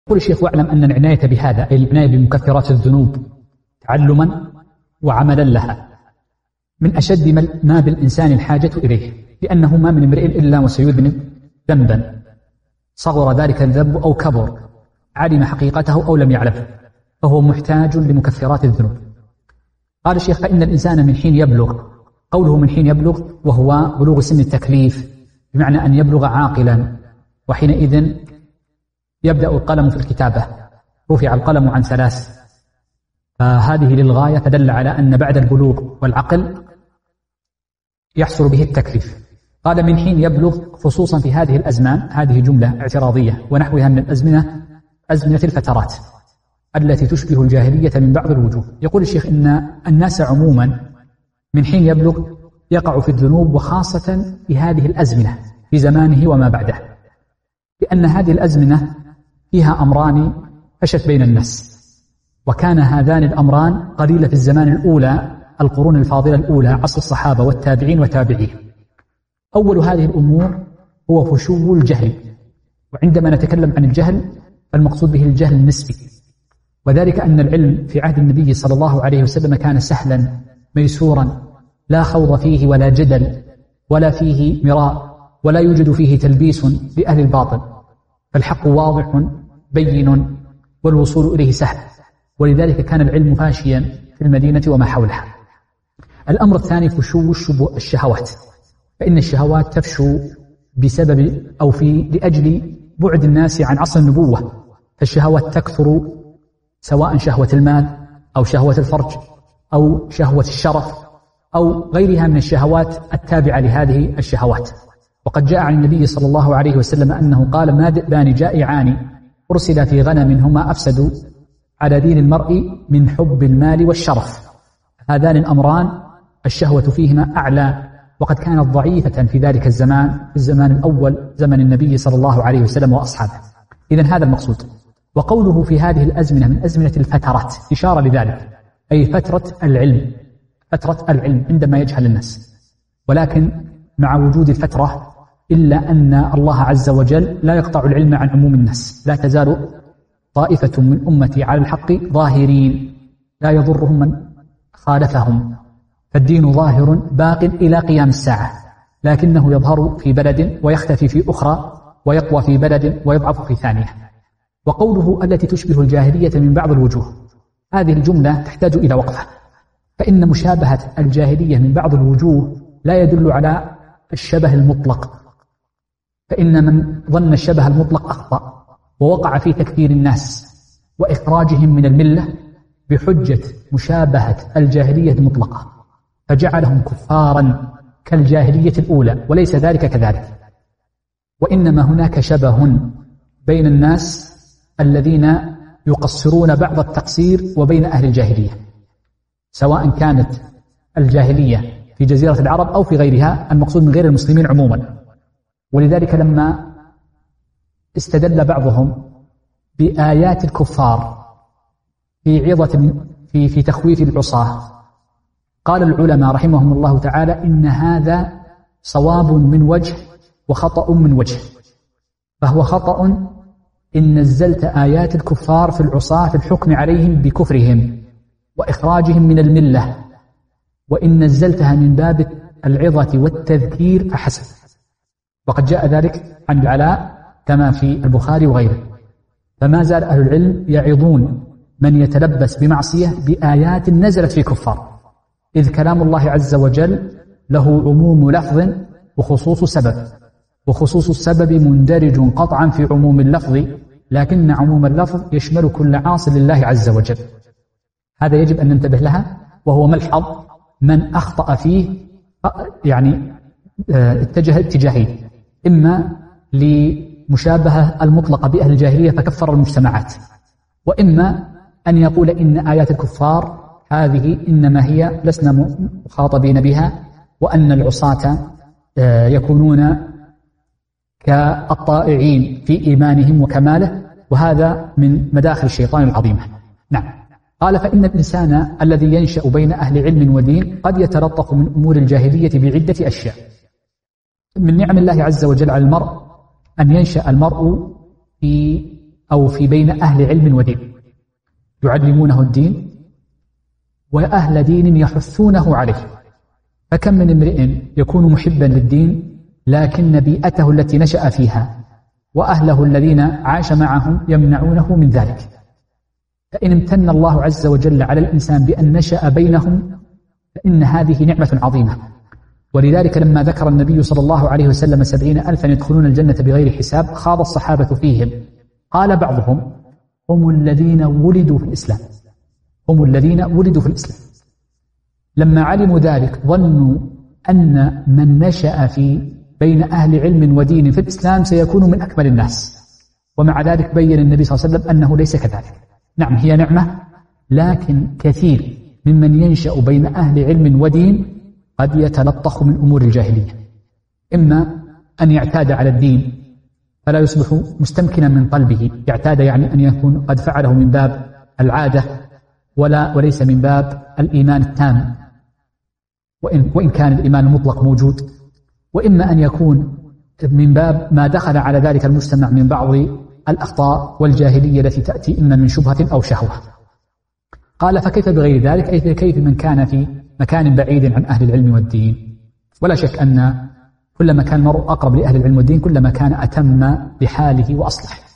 يقول الشيخ: واعلم أن العناية بهذا، أي العناية بمكفرات الذنوب تعلما وعملا لها، من أشد ما بالإنسان الحاجة إليه، لأنه ما من امرئ إلا وسيذنب ذنبا، صغر ذلك الذنب أو كبر، علم حقيقته أو لم يعلمه، فهو محتاج لمكفرات الذنوب. قال الشيخ: فإن الإنسان من حين يبلغ، قوله من حين يبلغ وهو بلوغ سن التكليف، بمعنى أن يبلغ عاقلا، وحينئذ يبدأ القلم في الكتابة، رفع القلم عن 3، فهذه للغاية، فدل على أن بعد البلوغ والعقل يحصل به التكليف. قال من حين يبلغ، خصوصا في هذه الأزمان، هذه جملة اعتراضية، ونحوها من الأزمنة، أزمنة الفترات التي تشبه الجاهلية من بعض الوجوه. يقول الشيخ إن الناس عموما من حين يبلغ يقع في الذنوب، وخاصة في هذه الأزمنة في زمانه وما بعده، لأن هذه الأزمنة فيها أمران فشت بين الناس، وكان هذان الأمران قليلة في الزمان الأولى، القرون الفاضلة الأولى، عصر الصحابة والتابعين وتابعيهم. أول هذه الأمور هو فشو الجهل، وعندما نتكلم عن الجهل فالمقصود به الجهل النسبي، وذلك أن العلم في عهد النبي صلى الله عليه وسلم كان سهلا ميسورا، لا خوض فيه ولا جدل ولا فيه مراء، ولا يوجد فيه تلبيس لأهل الباطل، فالحق واضح بين والوصول إليه سهل، ولذلك كان العلم فاشيا في المدينة وما حولها. الأمر الثاني فشو الشهوات، فإن الشهوات تفشو بسبب أو لأجل بعد الناس عن عصر النبوة، فالشهوات تكثر، سواء شهوة المال أو شهوة الفرج أو شهوة الشرف أو غيرها من الشهوات التابعة لهذه الشهوات. وقد جاء عن النبي صلى الله عليه وسلم أنه قال: ما ذئبان جائعان أرسل في غنم هما أفسد على دين المرء من حب المال والشرف. هذان الأمران الشهوة فيهما أعلى، وقد كانت ضعيفة في ذلك الزمان، في الزمان الأول زمن النبي صلى الله عليه وسلم وأصحابه. إذن هذا المقصود. وقوله في هذه الأزمنة من أزمنة الفترات إشارة لذلك، أي فترة العلم، فترة العلم عندما يجهل الناس. ولكن مع وجود الفترة إلا أن الله عز وجل لا يقطع العلم عن عموم الناس، لا تزال طائفة من أمتي على الحق ظاهرين لا يضرهم من خالفهم، فالدين ظاهر باق إلى قيام الساعة، لكنه يظهر في بلد ويختفي في أخرى، ويقوى في بلد ويضعف في ثانية. وقوله التي تشبه الجاهلية من بعض الوجوه، هذه الجملة تحتاج إلى وقفة، فإن مشابهة الجاهلية من بعض الوجوه لا يدل على الشبه المطلق، فإن من ظن الشبه المطلق أخطأ، ووقع في تكفير الناس وإخراجهم من الملة بحجة مشابهة الجاهلية المطلقة، فجعلهم كفارا كالجاهلية الأولى، وليس ذلك كذلك. وإنما هناك شبه بين الناس الذين يقصرون بعض التقصير وبين أهل الجاهلية، سواء كانت الجاهلية في جزيرة العرب أو في غيرها، المقصود من غير المسلمين عموما. ولذلك لما استدل بعضهم بآيات الكفار في عظة في تخويف العصاة، قال العلماء رحمهم الله تعالى: إن هذا صواب من وجه وخطأ من وجه. فهو خطأ إن نزلت آيات الكفار في العصاة في الحكم عليهم بكفرهم وإخراجهم من الملة، وإن نزلتها من باب العظة والتذكير فحسب. وقد جاء ذلك عن العلاء كما في البخاري وغيره. فما زال أهل العلم يعظون من يتلبس بمعصية بآيات نزلت في كفار، إذ كلام الله عز وجل له عموم لفظ وخصوص سبب، وخصوص السبب مندرج قطعا في عموم اللفظ، لكن عموم اللفظ يشمل كل عاص لله عز وجل. هذا يجب أن ننتبه لها، وهو ملحظ من أخطأ فيه، يعني اتجه اتجاهين: إما لمشابهة المطلقة بأهل الجاهلية فكفر المجتمعات، وإما أن يقول إن آيات الكفار هذه إنما هي لسنا مخاطبين بها، وأن العصاة يكونون كالطائعين في إيمانهم وكماله، وهذا من مداخل الشيطان العظيمة. نعم. قال: فإن الإنسان الذي ينشأ بين أهل علم ودين قد يتلطف من أمور الجاهلية بعدة أشياء. من نعم الله عز وجل على المرء أن ينشأ المرء في أو في بين أهل علم ودين يعلمونه الدين وأهل دين يحثونه عليه. فكم من امرئ يكون محبا للدين لكن بيئته التي نشأ فيها وأهله الذين عاش معهم يمنعونه من ذلك. فإن امتن الله عز وجل على الإنسان بأن نشأ بينهم فإن هذه نعمة عظيمة. ولذلك لما ذكر النبي صلى الله عليه وسلم 70,000 يدخلون الجنة بغير حساب خاض الصحابة فيهم. قال بعضهم: هم الذين ولدوا في الإسلام، هم الذين ولدوا في الإسلام. لما علموا ذلك ظنوا أن من نشأ في بين أهل علم ودين في الإسلام سيكون من أكمل الناس، ومع ذلك بين النبي صلى الله عليه وسلم أنه ليس كذلك. نعم هي نعمة، لكن كثير ممن ينشأ بين أهل علم ودين قد يتلطخ من أمور الجاهلية، إما أن يعتاد على الدين فلا يصبح مستمكنا من قلبه، يعتاد يعني أن يكون قد فعله من باب العادة وليس من باب الإيمان التام، وإن كان الإيمان المطلق موجود، وإما أن يكون من باب ما دخل على ذلك المجتمع من بعض الأخطاء والجاهلية التي تأتي إما من شبهة أو شهوة. قال: فكيف بغير ذلك؟ أي كيف من كان في مكان بعيد عن أهل العلم والدين. ولا شك أن كلما كان المرء أقرب لأهل العلم والدين كلما كان أتم بحاله وأصلح.